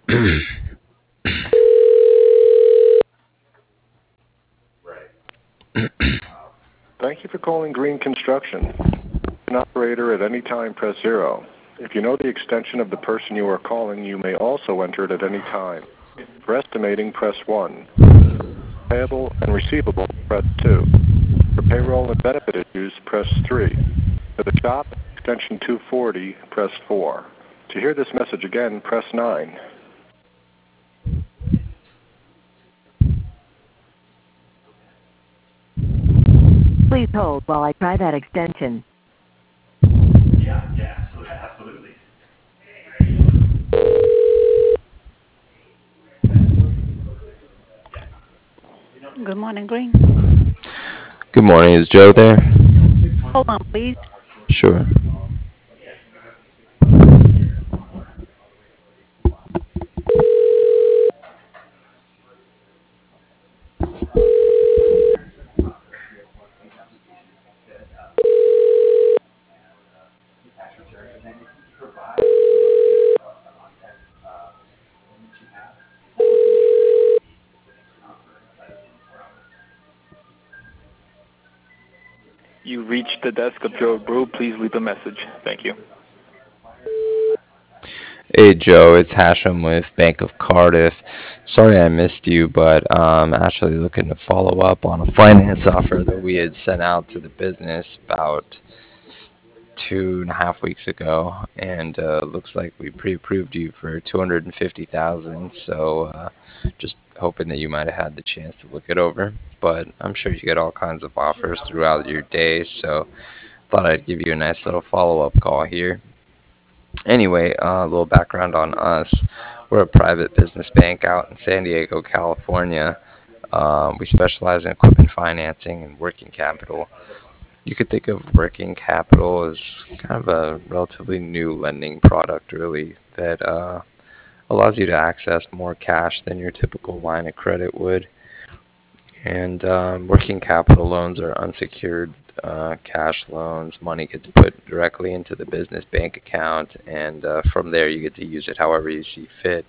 Thank you for calling Green Construction. An operator at any time, press 0. If you know the extension of the person you are calling, you may also enter it at any time. For estimating, press 1. Payable and receivable, press 2. For payroll and benefit issues, press 3. For the shop, extension 240, press 4. To hear this message again, press 9. Please hold while I try that extension. Yeah, absolutely. Good morning, Green. Good morning. Is Joe there? Hold on, please. Sure. You reached the desk of Joe Brew. Please leave a message. Thank you. Hey Joe, it's Hashem with Bank of Cardiff. Sorry I missed you, but actually looking to follow up on a finance offer that we had sent out to the business about 2.5 weeks ago, and looks like we pre-approved you for $250,000. So just hoping that you might have had the chance to look it over. But I'm sure you get all kinds of offers throughout your day, so thought I'd give you a nice little follow-up call here. Anyway, a little background on us. We're a private business bank out in San Diego, California. We specialize in equipment financing and working capital. You could think of working capital as kind of a relatively new lending product, really, that allows you to access more cash than your typical line of credit would. And working capital loans are unsecured cash loans. Money gets put directly into the business bank account, and from there you get to use it however you see fit.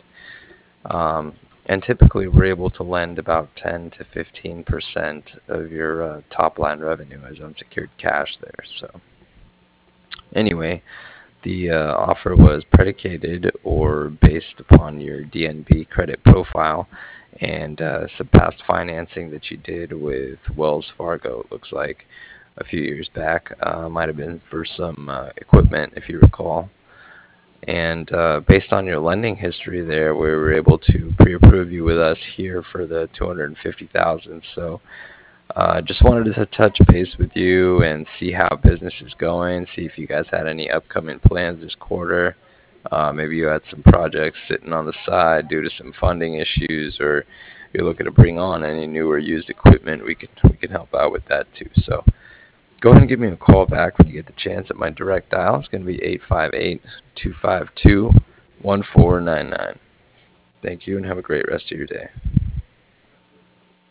And typically we're able to lend about 10 to 15% of your top line revenue as unsecured cash there. So anyway, the offer was predicated or based upon your DNB credit profile and some past financing that you did with Wells Fargo, it looks like, a few years back. Might have been for some equipment, if you recall. And based on your lending history there, we were able to pre-approve you with us here for the $250,000. So just wanted to touch base with you and see how business is going, see if you guys had any upcoming plans this quarter. Maybe you had some projects sitting on the side due to some funding issues, or you're looking to bring on any new or used equipment. We can help out with that too. So go ahead and give me a call back when you get the chance at my direct dial. It's going to be 858-252-1499. Thank you and have a great rest of your day.